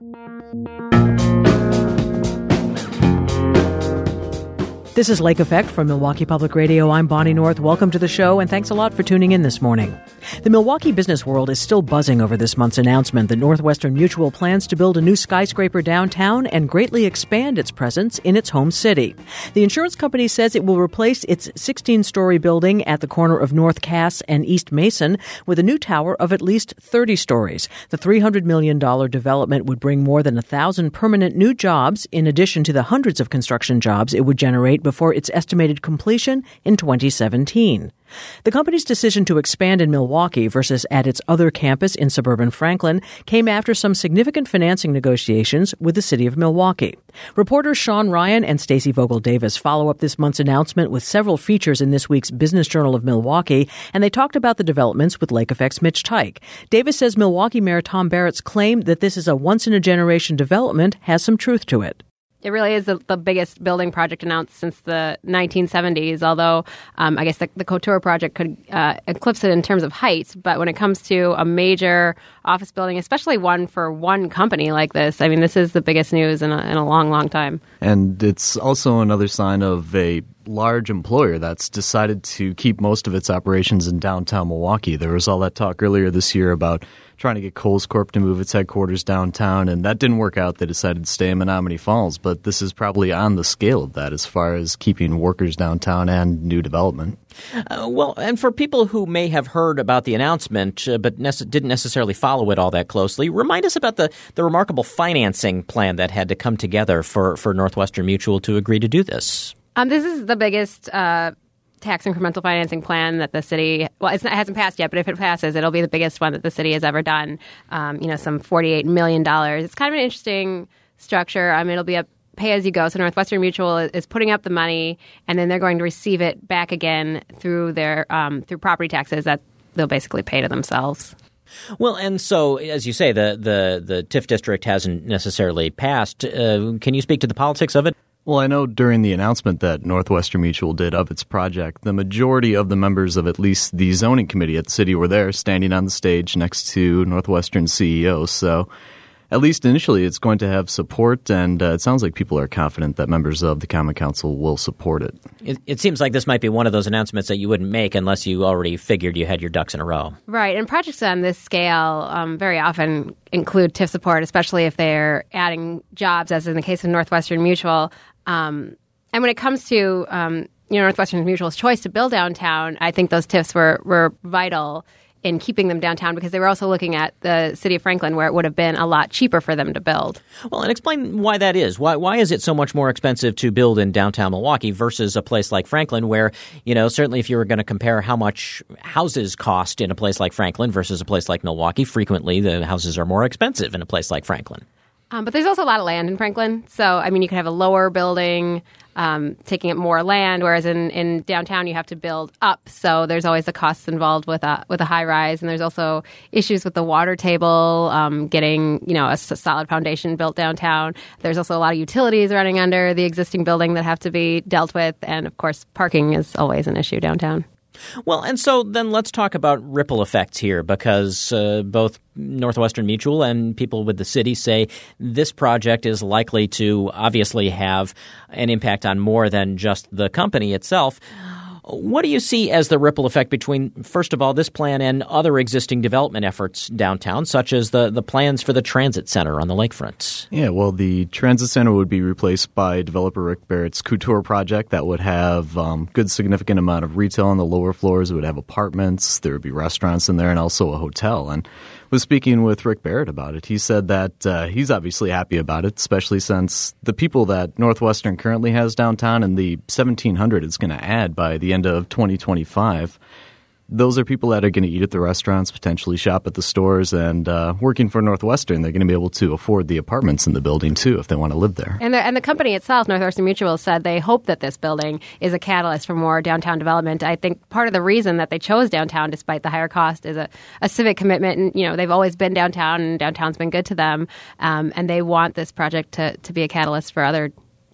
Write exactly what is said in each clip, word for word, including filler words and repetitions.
This is Lake Effect from Milwaukee Public Radio. I'm Bonnie North. Welcome to the show, and thanks a lot for tuning in this morning. The Milwaukee business world is still buzzing over this month's announcement that Northwestern Mutual plans to build a new skyscraper downtown and greatly expand its presence in its home city. The insurance company says it will replace its sixteen-story building at the corner of North Cass and East Mason with a new tower of at least thirty stories. The three hundred million dollars development would bring more than one thousand permanent new jobs in addition to the hundreds of construction jobs it would generate before its estimated completion in twenty seventeen. The company's decision to expand in Milwaukee versus at its other campus in suburban Franklin came after some significant financing negotiations with the city of Milwaukee. Reporters Sean Ryan and Stacey Vogel-Davis follow up this month's announcement with several features in this week's Business Journal of Milwaukee, and they talked about the developments with Lake Effect's Mitch Teich. Davis says Milwaukee Mayor Tom Barrett's claim that this is a once-in-a-generation development has some truth to it. It really is the, the biggest building project announced since the nineteen seventies, although um, I guess the, the Couture project could uh, eclipse it in terms of height. But when it comes to a major office building, especially one for one company like this, I mean, this is the biggest news in a, in a long, long time. And it's also another sign of a large employer that's decided to keep most of its operations in downtown Milwaukee. There was all that talk earlier this year about trying to get Kohl's Corp to move its headquarters downtown, and that didn't work out. They decided to stay in Menominee Falls, but this is probably on the scale of that as far as keeping workers downtown and new development. Uh, well, and for people who may have heard about the announcement uh, but nece- didn't necessarily follow it all that closely, remind us about the, the remarkable financing plan that had to come together for, for Northwestern Mutual to agree to do this. Um, this is the biggest uh, tax incremental financing plan that the city, well, it's not, it hasn't passed yet, but if it passes, it'll be the biggest one that the city has ever done. Um, you know, some forty-eight million dollars. It's kind of an interesting structure. I mean, it'll be a pay-as-you-go. So Northwestern Mutual is putting up the money, and then they're going to receive it back again through their um, through property taxes that they'll basically pay to themselves. Well, and so, as you say, the the, the T I F district hasn't necessarily passed. Uh, can you speak to the politics of it? Well, I know during the announcement that Northwestern Mutual did of its project, the majority of the members of at least the zoning committee at the city were there standing on the stage next to Northwestern's C E O. So at least initially it's going to have support, and uh, it sounds like people are confident that members of the Common Council will support it. it. It seems like this might be one of those announcements that you wouldn't make unless you already figured you had your ducks in a row. Right. And projects on this scale um, very often include T I F support, especially if they're adding jobs, as in the case of Northwestern Mutual. Um, and when it comes to, um, you know, Northwestern Mutual's choice to build downtown, I think those T I Fs were, were vital in keeping them downtown because they were also looking at the city of Franklin where it would have been a lot cheaper for them to build. Well, and explain why that is. Why why is it so much more expensive to build in downtown Milwaukee versus a place like Franklin where, you know, certainly if you were going to compare how much houses cost in a place like Franklin versus a place like Milwaukee, frequently the houses are more expensive in a place like Franklin. Um, but there's also a lot of land in Franklin. So, I mean, you could have a lower building um, taking up more land, whereas in, in downtown you have to build up. So there's always the costs involved with a, with a high rise. And there's also issues with the water table, um, getting, you know, a, a solid foundation built downtown. There's also a lot of utilities running under the existing building that have to be dealt with. And, of course, parking is always an issue downtown. Well, and so then let's talk about ripple effects here because uh, both Northwestern Mutual and people with the city say this project is likely to obviously have an impact on more than just the company itself. What do you see as the ripple effect between, first of all, this plan and other existing development efforts downtown, such as the, the plans for the transit center on the lakefront? Yeah, well, the transit center would be replaced by developer Rick Barrett's Couture project that would have um, good significant amount of retail on the lower floors. It would have apartments. There would be restaurants in there and also a hotel. And was speaking with Rick Barrett about it. He said that uh, he's obviously happy about it, especially since the people that Northwestern currently has downtown and the seventeen hundred it's going to add by the end of twenty twenty-five, those are people that are going to eat at the restaurants, potentially shop at the stores, and uh, working for Northwestern, they're going to be able to afford the apartments in the building, too, if they want to live there. And the, and the company itself, Northwestern Mutual, said they hope that this building is a catalyst for more downtown development. I think part of the reason that they chose downtown, despite the higher cost, is a, a civic commitment. And, you know, they've always been downtown, and downtown's been good to them, um, and they want this project to, to be a catalyst for other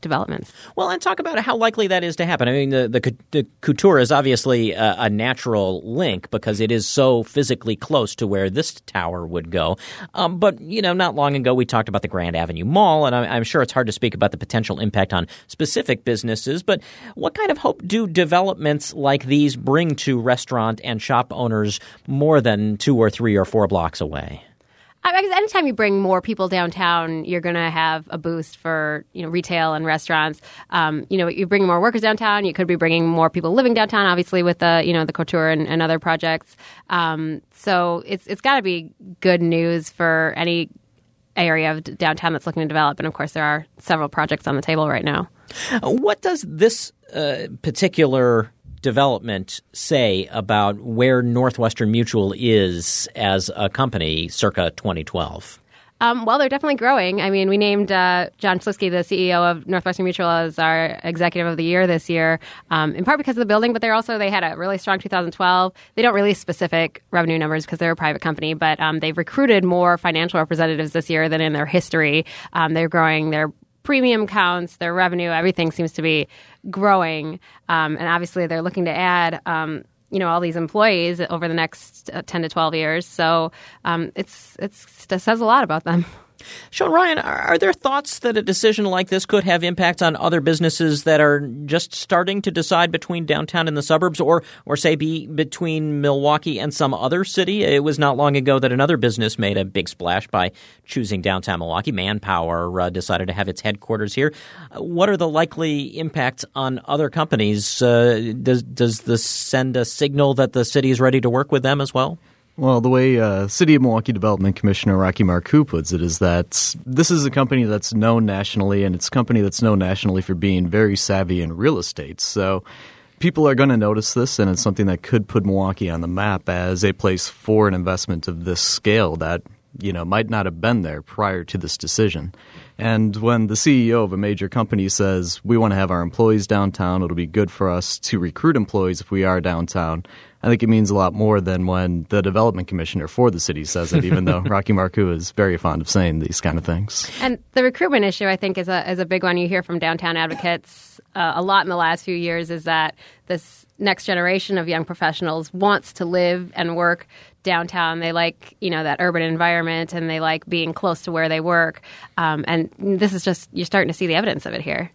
developments. Well, and talk about how likely that is to happen. I mean, the, the, the Couture is obviously a, a natural link because it is so physically close to where this tower would go. Um, but, you know, not long ago we talked about the Grand Avenue Mall, and I, I'm sure it's hard to speak about the potential impact on specific businesses. But what kind of hope do developments like these bring to restaurant and shop owners more than two or three or four blocks away? I guess anytime you bring more people downtown, you're going to have a boost for, you know, retail and restaurants. Um, you know, you bring more workers downtown, you could be bringing more people living downtown, obviously, with the, you know, the Couture and, and other projects. Um, so it's it's got to be good news for any area of downtown that's looking to develop. And, of course, there are several projects on the table right now. What does this uh, particular development say about where Northwestern Mutual is as a company circa twenty twelve? Um, well, they're definitely growing. I mean, we named uh, John Schliske, the C E O of Northwestern Mutual, as our executive of the year this year, um, in part because of the building, but they're also, they had a really strong two thousand twelve. They don't release specific revenue numbers because they're a private company, but um, they've recruited more financial representatives this year than in their history. Um, they're growing their premium counts, their revenue, everything seems to be growing. Um, and obviously they're looking to add, um, you know, all these employees over the next uh, ten to twelve years. So um, it's, it's, it says a lot about them. Sean Ryan, are there thoughts that a decision like this could have impact on other businesses that are just starting to decide between downtown and the suburbs, or, or say, be between Milwaukee and some other city? It was not long ago that another business made a big splash by choosing downtown Milwaukee. Manpower uh, decided to have its headquarters here. Uh, what are the likely impacts on other companies? Uh, does, does this send a signal that the city is ready to work with them as well? Well, the way uh, City of Milwaukee Development Commissioner Rocky Marcoux puts it is that this is a company that's known nationally, and it's a company that's known nationally for being very savvy in real estate. So people are going to notice this, and it's something that could put Milwaukee on the map as a place for an investment of this scale that, you know, might not have been there prior to this decision. And when the C E O of a major company says, we want to have our employees downtown, it'll be good for us to recruit employees if we are downtown, I think it means a lot more than when the development commissioner for the city says it, even though Rocky Marcoux is very fond of saying these kind of things. And the recruitment issue, I think, is a is a big one. You hear from downtown advocates uh, a lot in the last few years, is that this next generation of young professionals wants to live and work downtown. They like, you know, that urban environment, and they like being close to where they work. Um, and this is just, you're starting to see the evidence of it here.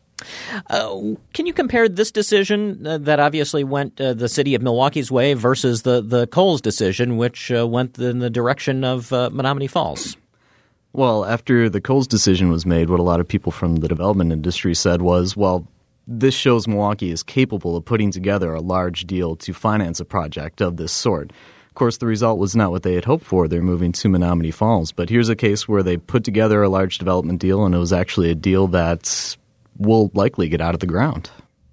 Uh, can you compare this decision uh, that obviously went uh, the city of Milwaukee's way versus the, the Coles decision, which uh, went in the direction of uh, Menominee Falls? Well, after the Coles decision was made, what a lot of people from the development industry said was, well, this shows Milwaukee is capable of putting together a large deal to finance a project of this sort. Of course, the result was not what they had hoped for. They're moving to Menominee Falls. But here's a case where they put together a large development deal, and it was actually a deal that will likely get out of the ground.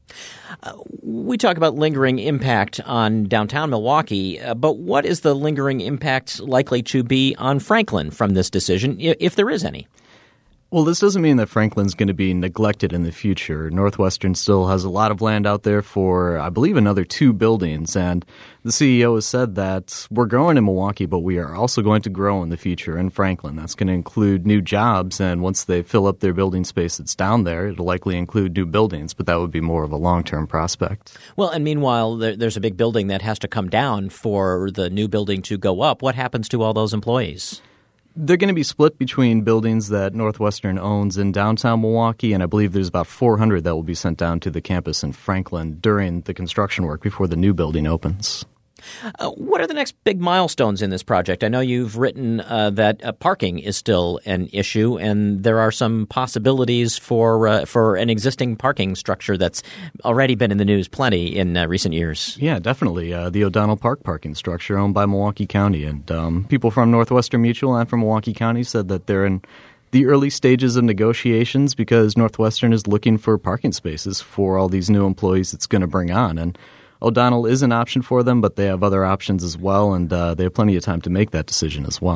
Uh, we talk about lingering impact on downtown Milwaukee, uh, but what is the lingering impact likely to be on Franklin from this decision, if, if there is any? Well, this doesn't mean that Franklin's going to be neglected in the future. Northwestern still has a lot of land out there for, I believe, another two buildings. And the C E O has said that we're growing in Milwaukee, but we are also going to grow in the future in Franklin. That's going to include new jobs. And once they fill up their building space that's down there, it'll likely include new buildings. But that would be more of a long-term prospect. Well, and meanwhile, there, there's a big building that has to come down for the new building to go up. What happens to all those employees? They're going to be split between buildings that Northwestern owns in downtown Milwaukee, and I believe there's about four hundred that will be sent down to the campus in Franklin during the construction work before the new building opens. Uh, what are the next big milestones in this project? I know you've written uh, that uh, parking is still an issue, and there are some possibilities for uh, for an existing parking structure that's already been in the news plenty in uh, recent years. Yeah, definitely. Uh, the O'Donnell Park parking structure owned by Milwaukee County. And um, people from Northwestern Mutual and from Milwaukee County said that they're in the early stages of negotiations because Northwestern is looking for parking spaces for all these new employees it's going to bring on. And O'Donnell is an option for them, but they have other options as well, and uh, they have plenty of time to make that decision as well.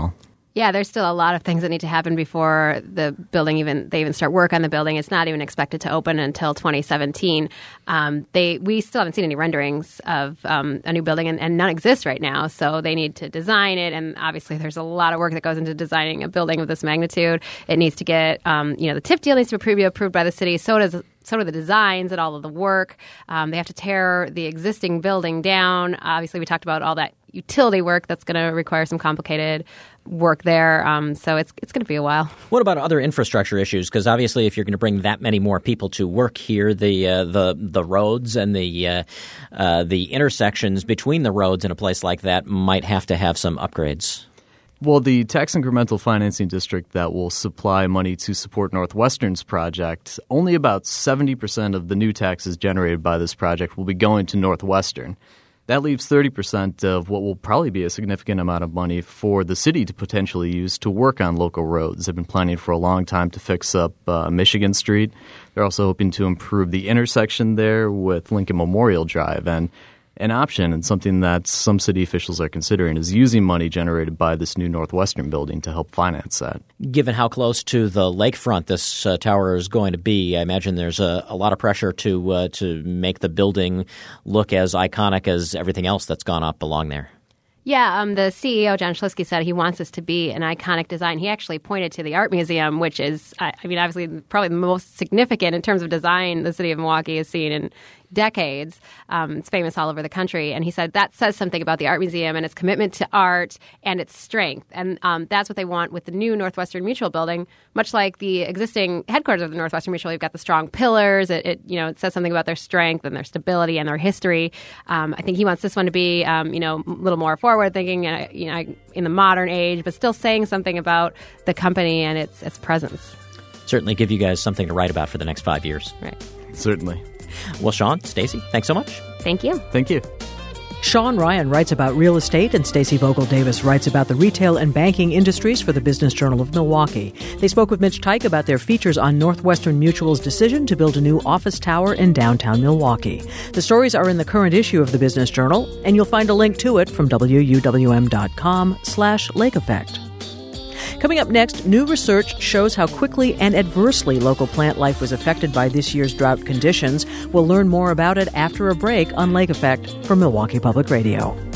Yeah, there's still a lot of things that need to happen before the building even they even start work on the building. It's not even expected to open until twenty seventeen. Um, they we still haven't seen any renderings of um, a new building, and, and none exist right now. So they need to design it, and obviously there's a lot of work that goes into designing a building of this magnitude. It needs to get um, you know the T I F deal needs to be approved by the city. So does so do the designs and all of the work. Um, they have to tear the existing building down. Obviously, we talked about all that utility work that's going to require some complicated work there. Um, so it's it's going to be a while. What about other infrastructure issues? Because obviously, if you're going to bring that many more people to work here, the uh, the the roads and the uh, uh, the intersections between the roads in a place like that might have to have some upgrades. Well, the tax incremental financing district that will supply money to support Northwestern's project, only about seventy percent of the new taxes generated by this project will be going to Northwestern. That leaves thirty percent of what will probably be a significant amount of money for the city to potentially use to work on local roads. They've been planning for a long time to fix up uh, Michigan Street. They're also hoping to improve the intersection there with Lincoln Memorial Drive. And an option and something that some city officials are considering is using money generated by this new Northwestern building to help finance that. Given how close to the lakefront this uh, tower is going to be, I imagine there's a, a lot of pressure to uh, to make the building look as iconic as everything else that's gone up along there. Yeah, um, the C E O, John Schliske, said he wants this to be an iconic design. He actually pointed to the Art Museum, which is, I, I mean, obviously probably the most significant in terms of design the city of Milwaukee has seen in decades. Um, it's famous all over the country. And he said that says something about the Art Museum and its commitment to art and its strength. And um, that's what they want with the new Northwestern Mutual building. Much like the existing headquarters of the Northwestern Mutual, you've got the strong pillars. It, it you know, it says something about their strength and their stability and their history. Um, I think he wants this one to be, um, you know, a little more forward thinking, uh, you know, in the modern age, but still saying something about the company and its its presence. Certainly give you guys something to write about for the next five years. Right. Certainly. Well, Sean, Stacey, thanks so much. Thank you. Thank you. Sean Ryan writes about real estate, and Stacey Vogel Davis writes about the retail and banking industries for the Business Journal of Milwaukee. They spoke with Mitch Teich about their features on Northwestern Mutual's decision to build a new office tower in downtown Milwaukee. The stories are in the current issue of the Business Journal, and you'll find a link to it from W U W M dot com slash lake effect. Coming up next, new research shows how quickly and adversely local plant life was affected by this year's drought conditions. We'll learn more about it after a break on Lake Effect from Milwaukee Public Radio.